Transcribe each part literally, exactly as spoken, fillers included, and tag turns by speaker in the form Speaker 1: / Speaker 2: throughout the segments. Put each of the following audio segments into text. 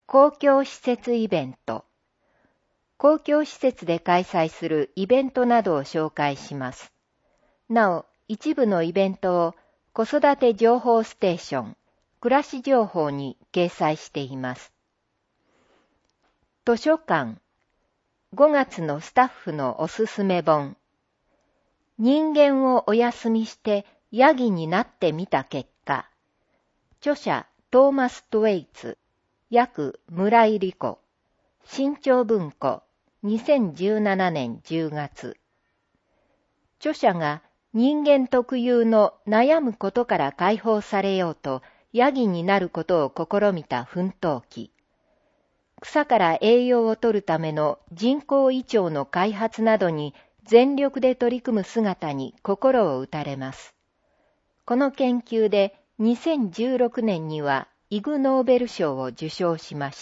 Speaker 1: 公共施設イベント。公共施設で開催するイベントなどを紹介します。なお、一部のイベントを子育て情報ステーション、暮らし情報に掲載しています。図書館。ごがつのスタッフのおすすめ本。人間をお休みしてヤギになってみた結果。著者トーマス・トゥエイツ。訳村井理子。新潮文庫。にせんじゅうななねんじゅうがつ。著者が人間特有の悩むことから解放されようとヤギになることを試みた奮闘記。草から栄養を取るための人工胃腸の開発などに全力で取り組む姿に心を打たれます。この研究でにせんじゅうろくねんにはイグ・ノーベル賞を受賞しました。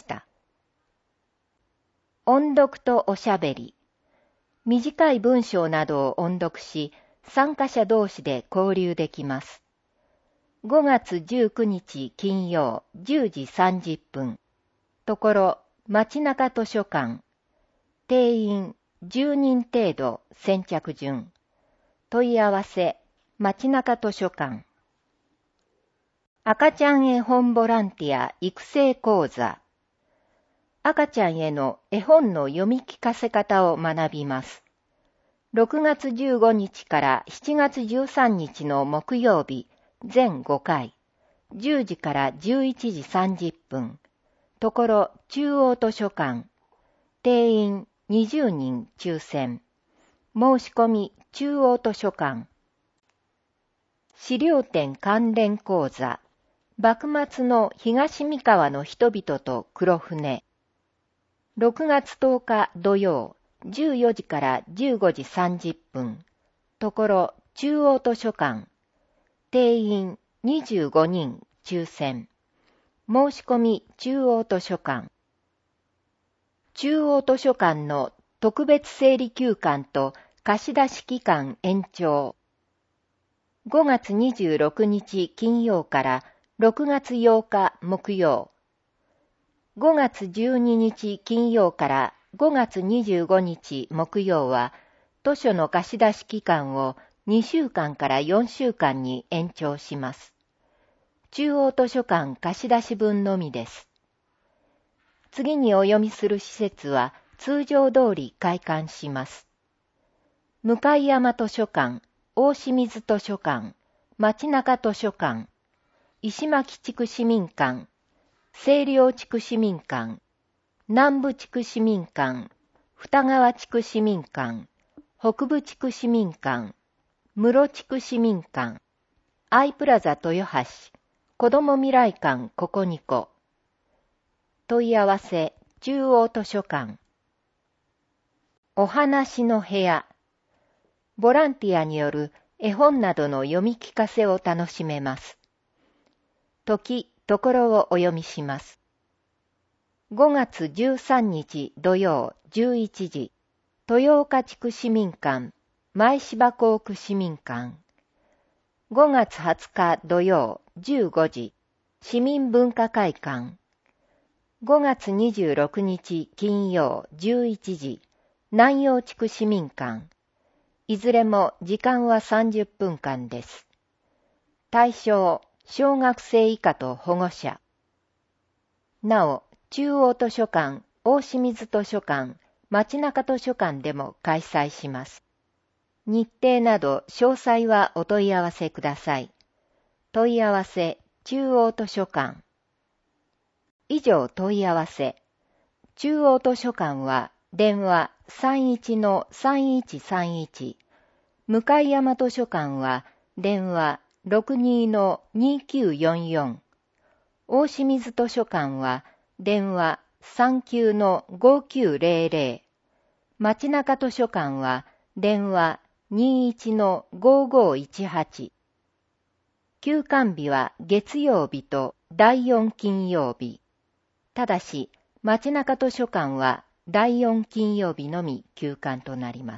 Speaker 1: 音読とおしゃべり。短い文章などを音読し、参加者同士で交流できます。ごがつじゅうくにち金曜じゅうじさんじゅっぷん。ところ、街中図書館。定員じゅうにん程度先着順。問い合わせ、街中図書館。赤ちゃん絵本ボランティア育成講座。赤ちゃんへの絵本の読み聞かせ方を学びます。ろくがつじゅうごにちからしちがつじゅうさんにちの木曜日、全ごかい、じゅうじからじゅういちじさんじゅっぷん。ところ中央図書館。定員にじゅうにん抽選。申し込み中央図書館。資料展関連講座。幕末の東三河の人々と黒船。ろくがつとおか土曜、じゅうよじからじゅうごじさんじゅっぷん。ところ中央図書館。定員にじゅうごにん抽選。申し込み中央図書館。中央図書館の特別整理休館と貸し出し期間延長。ごがつにじゅうろくにち金曜からろくがつようか木曜。ごがつじゅうににち金曜からごがつにじゅうごにち木曜は図書の貸し出し期間をにしゅうかんからよんしゅうかんに延長します。中央図書館貸し出し分のみです。次にお読みする施設は通常通り開館します。向山図書館、大清水図書館、町中図書館、石巻地区市民館、清涼地区市民館、南部地区市民館、二川地区市民館、北部地区市民館、室地区市民館、アイプラザ豊橋、子ども未来館ここにこ。問い合わせ、中央図書館。お話の部屋。ボランティアによる絵本などの読み聞かせを楽しめます。時、ところをお読みします。ごがつじゅうさんにち土曜じゅういちじ、豊岡地区市民館、前芝港区市民館。ごがつはつか土曜じゅうごじ、市民文化会館。ごがつにじゅうろくにち金曜じゅういちじ、南陽地区市民館。いずれも時間はさんじゅっぷんかんです。対象、小学生以下と保護者。なお、中央図書館、大清水図書館、町中図書館でも開催します。日程など詳細はお問い合わせください。問い合わせ、中央図書館。以上問い合わせ。中央図書館は電話 さんいちのさんいちさんいち。向山図書館は電話 ろくにのにきゅうよんよん。大清水図書館は電話 さんきゅうのごきゅうぜろぜろ。町中図書館は電話 にいちのごごいちはち。休館日は月曜日とだいよん金曜日。ただし、町中図書館はだいよん金曜日のみ休館となります。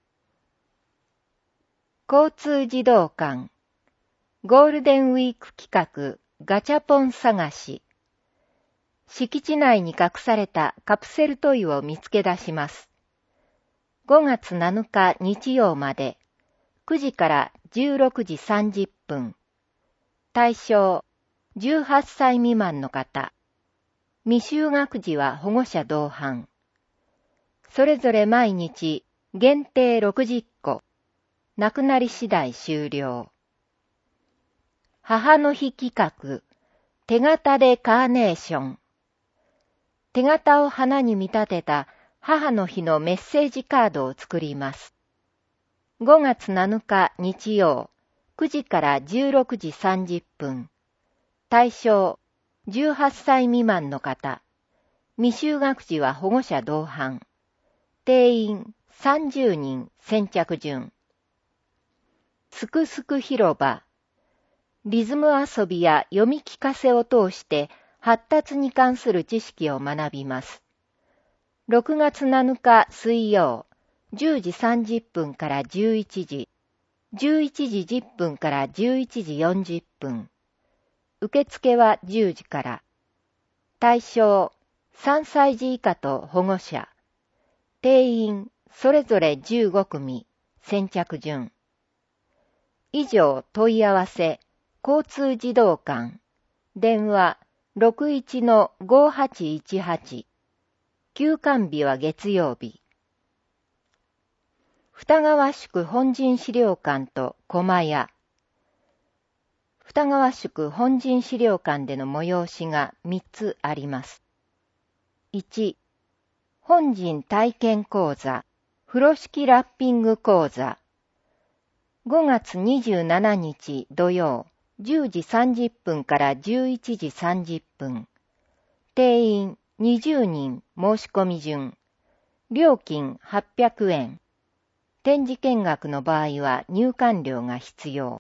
Speaker 1: 交通児童館。ゴールデンウィーク企画ガチャポン探し。 敷地内に隠されたカプセルトイを見つけ出します。ごがつなのか日曜まで、くじからじゅうろくじさんじゅっぷん。対象、じゅうはっさい未満の方。未就学児は保護者同伴。それぞれ毎日、限定ろくじゅっこ。なくなり次第終了。母の日企画、手形でカーネーション。手形を花に見立てた母の日のメッセージカードを作ります。ごがつなのか日曜、くじからじゅうろくじさんじゅっぷん。対象、じゅうはっさい未満の方。未就学児は保護者同伴。定員さんじゅうにん先着順。すくすく広場。リズム遊びや読み聞かせを通して発達に関する知識を学びます。ろくがつなのか水曜、じゅうじさんじゅっぷんからじゅういちじ、じゅういちじじゅっぷんからじゅういちじよんじゅっぷん。受付はじゅうじから。対象、さんさいじ以下と保護者。定員、それぞれじゅうごくみ、先着順。以上問い合わせ、交通児童館。電話 ろくいちのごはちいちはち。休館日は月曜日。二川宿本陣資料館と駒屋。二川宿本陣資料館での催しがみっつあります。いち、本陣体験講座、風呂敷ラッピング講座。ごがつにじゅうしちにち土曜、じゅうじさんじゅっぷんからじゅういちじさんじゅっぷん。定員にじゅうにん申し込み順。料金はっぴゃくえん。展示見学の場合は入館料が必要。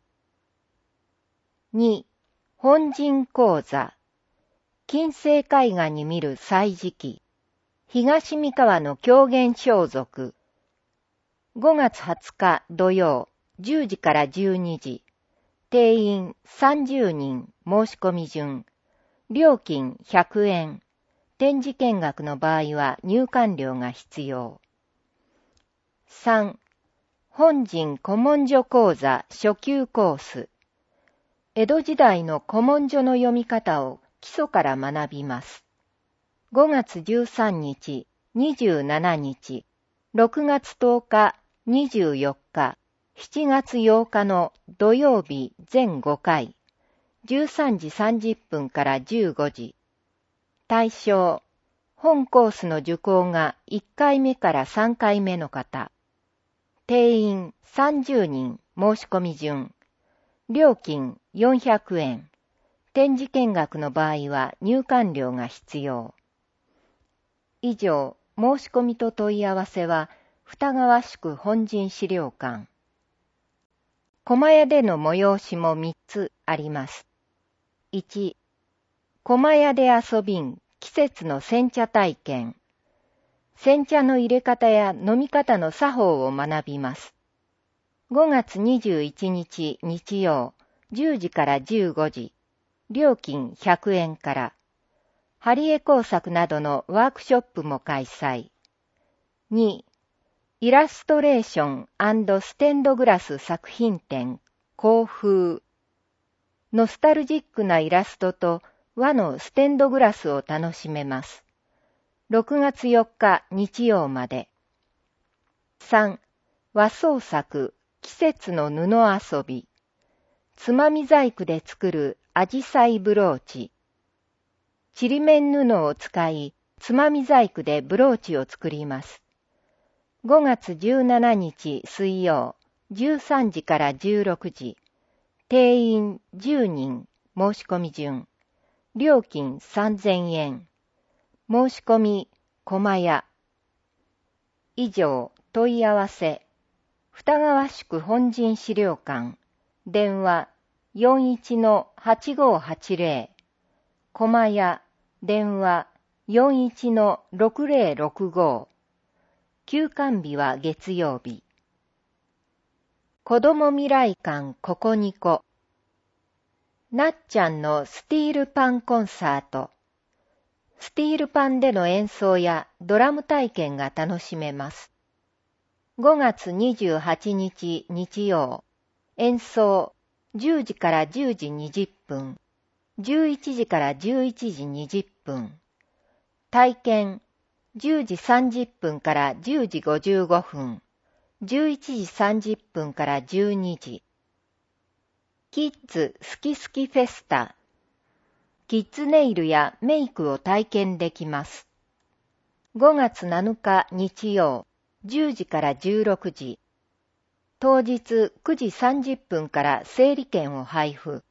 Speaker 1: に、本陣講座。近世絵画に見る歳時記。東三河の狂言装束。ごがつはつか土曜、じゅうじからじゅうにじ。定員さんじゅうにん申し込み順。料金ひゃくえん。展示見学の場合は入館料が必要。さん、本陣古文書講座初級コース。江戸時代の古文書の読み方を基礎から学びます。ごがつじゅうさんにち、にじゅうしちにち、ろくがつとおか、にじゅうよっか、しちがつようかの土曜日全ごかい、じゅうさんじさんじゅっぷんからじゅうごじ。対象、本コースの受講がいっかいめからさんかいめの方。定員さんじゅうにん申し込み順。料金よんひゃくえん。展示見学の場合は入館料が必要。以上、申し込みと問い合わせは、二川宿本陣資料館。駒屋での催しもみっつあります。いち、駒屋で遊びん季節の煎茶体験。煎茶の入れ方や飲み方の作法を学びます。ごがつにじゅういちにち日曜、じゅうじからじゅうごじ。料金ひゃくえんから。貼り絵工作などのワークショップも開催。に、イラストレーション&ステンドグラス作品展、興風。ノスタルジックなイラストと和のステンドグラスを楽しめます。ろくがつよっか日曜まで。さん、和装作、季節の布遊び。つまみ細工で作るアジサイブローチ。ちりめん布を使い、つまみ細工でブローチを作ります。ごがつじゅうしちにち水曜、じゅうさんじからじゅうろくじ。定員じゅうにん、申し込み順。料金さんぜんえん。申し込み、駒屋。以上、問い合わせ。二川宿本陣資料館。電話 よんいちのはちごはちぜろ。駒屋。電話 よんいちのろくぜろろくご。休館日は月曜日。子ども未来館ここにこ。なっちゃんのスティールパンコンサート。 スティールパンでの演奏やドラム体験が楽しめます。ごがつにじゅうはちにち日曜、演奏じゅうじからじゅうじにじゅっぷん、じゅういちじからじゅういちじにじゅっぷん、体験じゅうじさんじゅっぷんからじゅうじごじゅうごふん、じゅういちじさんじゅっぷんからじゅうにじ。キッズ好き好きフェスタ。キッズネイルやメイクを体験できます。ごがつなのか日曜、じゅうじからじゅうろくじ。当日くじさんじゅっぷんから整理券を配布。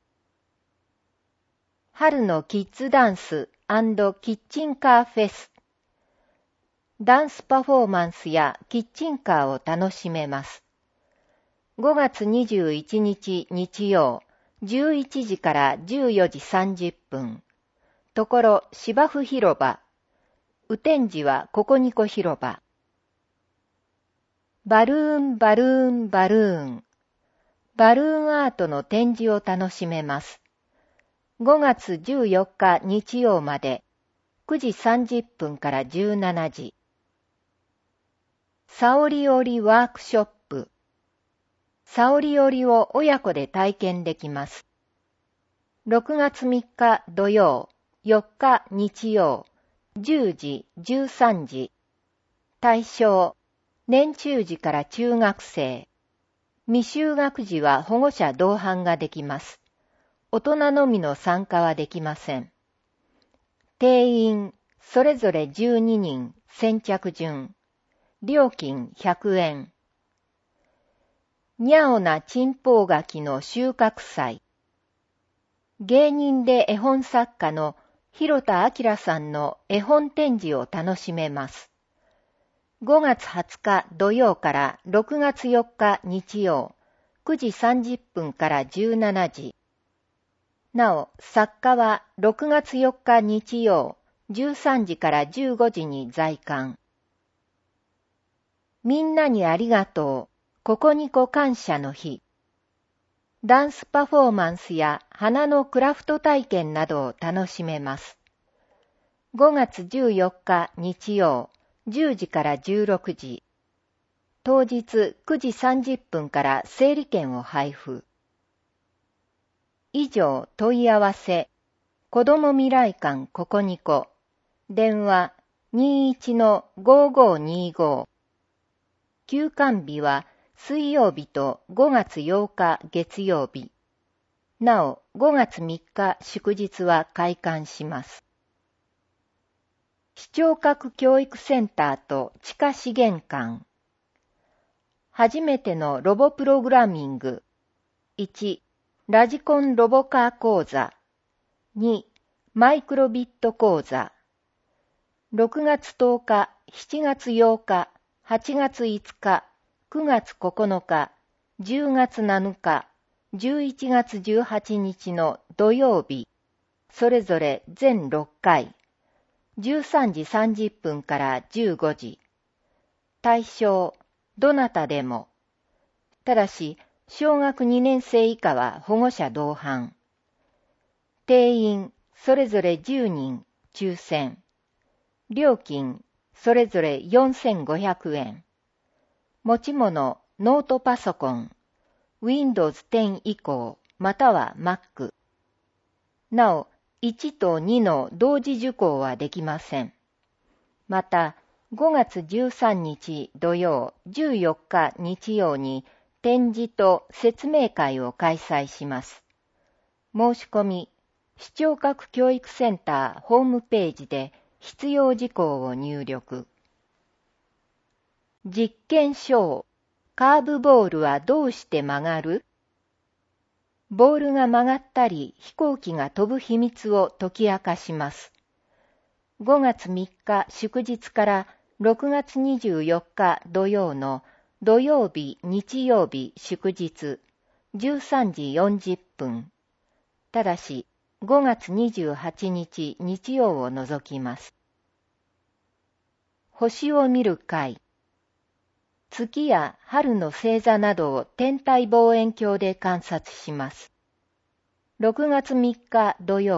Speaker 1: 春のキッズダンス&キッチンカーフェス。ダンスパフォーマンスやキッチンカーを楽しめます。ごがつにじゅういちにち日曜、じゅういちじからじゅうよじさんじゅっぷん。ところ芝生広場。雨天時はココニコ広場。バルーンバルーンバルーン。バルーンアートの展示を楽しめます。ごがつじゅうよっか日曜までくじさんじゅっぷんからじゅうしちじ。サオリ織りワークショップ。サオリ織りを親子で体験できます。ろくがつみっか土曜、よっか日曜、じゅうじ、じゅうさんじ。対象、年中児から中学生。未就学児は保護者同伴ができます。大人のみの参加はできません。定員、それぞれじゅうににん、先着順。料金ひゃくえん。にゃおなチンポウガキの収穫祭。芸人で絵本作家の広田明さんの絵本展示を楽しめます。ごがつはつか土曜からろくがつよっか日曜、くじさんじゅっぷんからじゅうしちじ。なお、作家はろくがつよっか日曜、じゅうさんじからじゅうごじに在館。みんなにありがとう、ココニコ感謝の日。ダンスパフォーマンスや花のクラフト体験などを楽しめます。ごがつじゅうよっか日曜、じゅうじからじゅうろくじ。当日くじさんじゅっぷんから整理券を配布。以上問い合わせ、子ども未来館ココニコ、電話 にじゅういちのごごにご。休館日は水曜日とごがつようか月曜日。なお、ごがつみっか祝日は開館します。視聴覚教育センターと地下資源館。初めてのロボプログラミング。いち、ラジコンロボカー講座。に、マイクロビット講座。ろくがつとおか、しちがつようか、はちがついつか、くがつここのか、じゅうがつなのか、じゅういちがつじゅうはちにちの土曜日、それぞれ全ろっかい、じゅうさんじさんじゅっぷんからじゅうごじ。対象、どなたでも。ただし、小学にねん生以下は保護者同伴。定員、それぞれじゅうにん、抽選。料金、それぞれよんせんごひゃくえん。持ち物、ノートパソコン、ウィンドウズテン 以降、または Mac。なお、いちとにの同時受講はできません。また、ごがつじゅうさんにち土曜、じゅうよっか日曜に展示と説明会を開催します。申し込み、視聴覚教育センターホームページで必要事項を入力。実験章、カーブボールはどうして曲がる？ボールが曲がったり飛行機が飛ぶ秘密を解き明かします。ごがつみっか祝日からろくがつにじゅうよっか土曜の土曜日、日曜日、祝日、じゅうさんじよんじゅっぷん。ただし、ごがつにじゅうはちにち日曜を除きます。星を見る会。月や春の星座などを天体望遠鏡で観察します。ろくがつみっか土曜、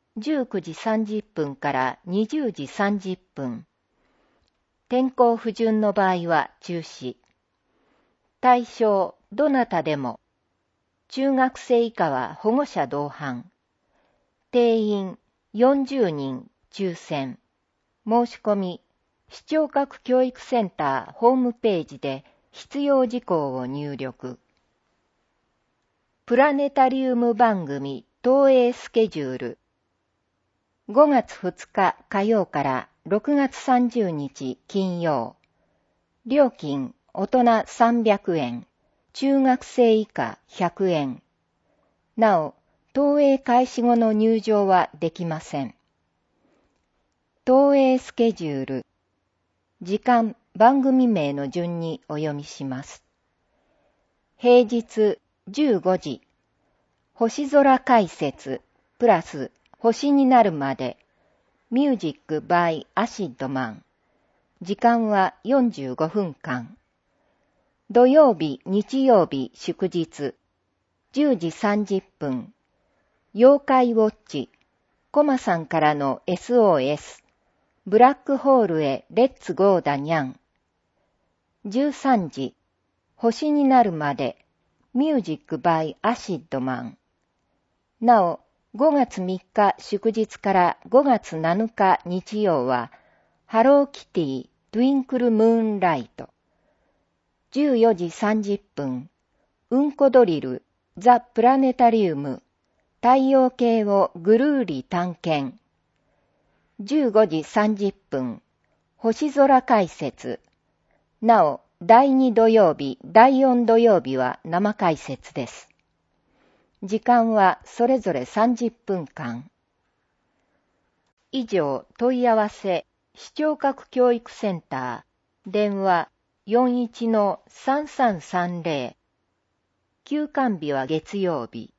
Speaker 1: じゅうくじさんじゅっぷんからにじゅうじさんじゅっぷん。天候不順の場合は中止。対象、どなたでも。中学生以下は保護者同伴。定員よんじゅうにん抽選。申し込み、視聴覚教育センターホームページで必要事項を入力。プラネタリウム番組投影スケジュール。ごがつふつか火曜からろくがつさんじゅうにち金曜。料金大人さんびゃくえん、中学生以下ひゃくえん。なお、投影開始後の入場はできません。投影スケジュール。時間、番組名の順にお読みします。平日じゅうごじ、星空解説、プラス星になるまで、ミュージック by アシッドマン。時間はよんじゅうごふんかん。土曜日、日曜日、祝日、じゅうじさんじゅっぷん。妖怪ウォッチ、コマさんからの エスオーエス。ブラックホールへレッツゴーだにゃん。じゅうさんじ、星になるまで、ミュージック by アシッドマン。なお、ごがつみっか祝日からごがつなのか日曜は、ハローキティ、トゥインクルムーンライト。じゅうよじさんじゅっぷん、うんこドリル、ザ・プラネタリウム、太陽系をぐるーり探検。じゅうごじさんじゅっぷん、星空解説。なお、だいに土曜日、だいよん土曜日は生解説です。時間はそれぞれさんじゅっぷんかん。以上、問い合わせ、視聴覚教育センター、電話 よんいちのさんさんさんぜろ。休館日は月曜日。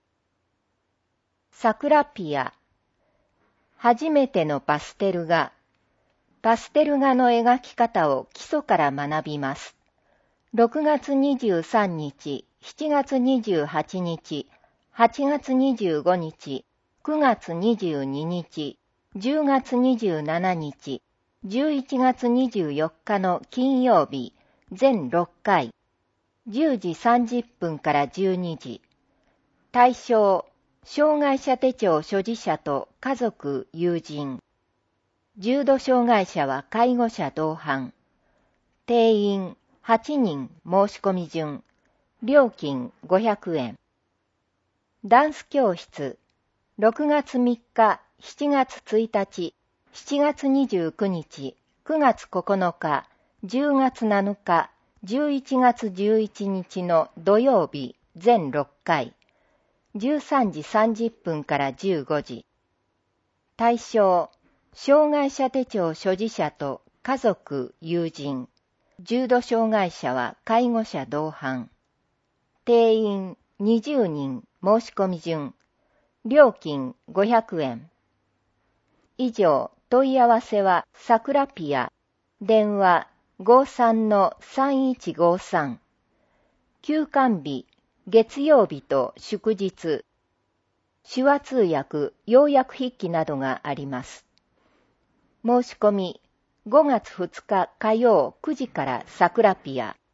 Speaker 1: サクラピア。初めてのパステル画。パステル画の描き方を基礎から学びます。ろくがつにじゅうさんにち、しちがつにじゅうはちにち、はちがつにじゅうごにち、くがつにじゅうににち、じゅうがつにじゅうしちにち、じゅういちがつにじゅうよっかの金曜日、全ろっかい、じゅうじさんじゅっぷんからじゅうにじ。対象、障害者手帳所持者と家族、友人。重度障害者は介護者同伴。定員はちにん申し込み順。料金ごひゃくえん。ダンス教室。ろくがつみっか、しちがつついたち、しちがつにじゅうくにち、くがつここのか、じゅうがつなのか、じゅういちがつじゅういちにちの土曜日、全ろっかい。じゅうさんじさんじゅっぷんからじゅうごじ。対象、障害者手帳所持者と家族、友人。重度障害者は介護者同伴。定員にじゅうにん申し込み順。料金ごひゃくえん。以上、問い合わせはサクラピア。電話 ごじゅうさんのさんいちごさん。休館日、月曜日と祝日。手話通訳、要約筆記などがあります。申し込み、ごがつふつか火曜くじからサクラピア。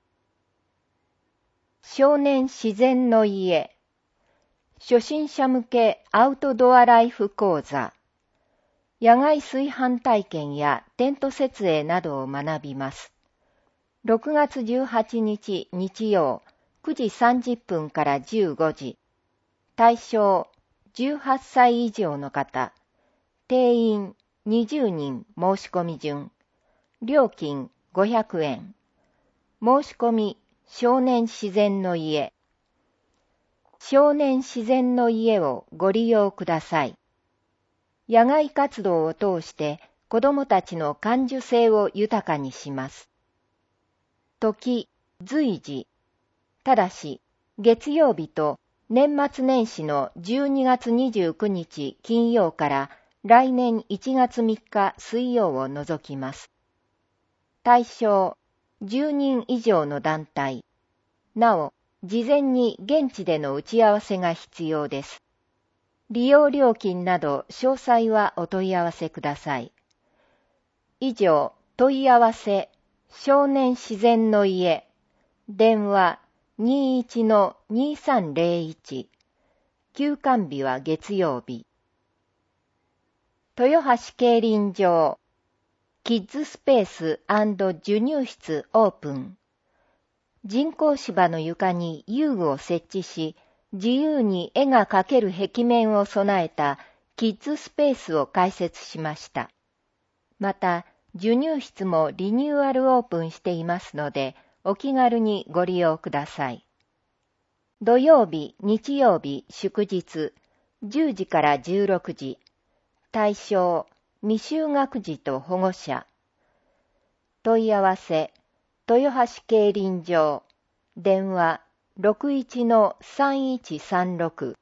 Speaker 1: 少年自然の家。初心者向けアウトドアライフ講座。野外炊飯体験やテント設営などを学びます。ろくがつじゅうはちにち日曜くじさんじゅっぷんからじゅうごじ。対象じゅうはっさい以上の方。定員にじゅうにん申し込み順。料金ごひゃくえん。申し込み少年自然の家。少年自然の家をご利用ください。野外活動を通して子どもたちの感受性を豊かにします。時、随時。ただし、月曜日と年末年始のじゅうにがつにじゅうくにち金曜から来年いちがつみっか水曜を除きます。対象、じゅうにん以上の団体。なお、事前に現地での打ち合わせが必要です。 利用料金など詳細はお問い合わせください。以上、問い合わせ、少年自然の家、電話 にじゅういちのにさんぜろいち、休館日は月曜日。豊橋競輪場、キッズスペース&授乳室オープン。人工芝の床に遊具を設置し、自由に絵が描ける壁面を備えたキッズスペースを開設しました。また、授乳室もリニューアルオープンしていますので、お気軽にご利用ください。土曜日、日曜日、祝日、じゅうじからじゅうろくじ。対象、未就学児と保護者。問い合わせ、豊橋競輪場、電話 ろくいちのさんいちさんろく